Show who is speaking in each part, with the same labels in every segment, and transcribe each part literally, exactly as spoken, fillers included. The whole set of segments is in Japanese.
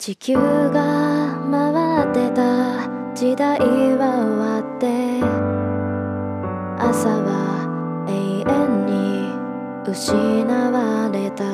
Speaker 1: 地球が回ってた時代は終わって朝は永遠に失われた。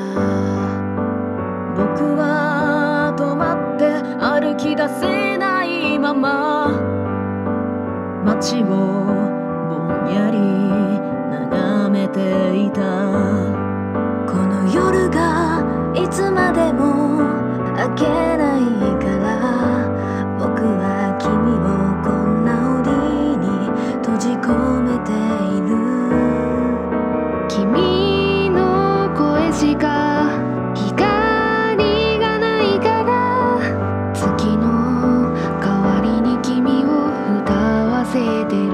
Speaker 2: 僕は止まって歩き出せないまま街をぼんやり眺めていた。
Speaker 1: この夜がいつまでも明けないから僕は君をこんな檻に閉じ込めている。
Speaker 3: 君の声しか光がないから月の代わりに君を歌わせてる。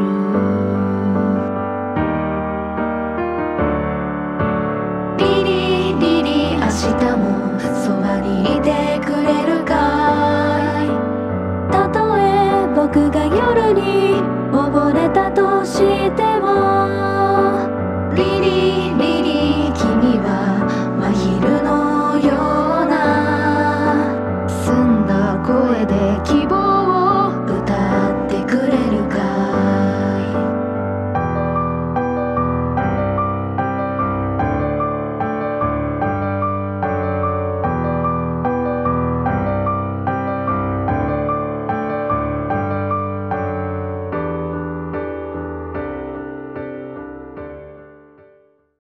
Speaker 1: リリリリ明日もそばにいてくれるかい。たとえ僕が夜に溺れたとして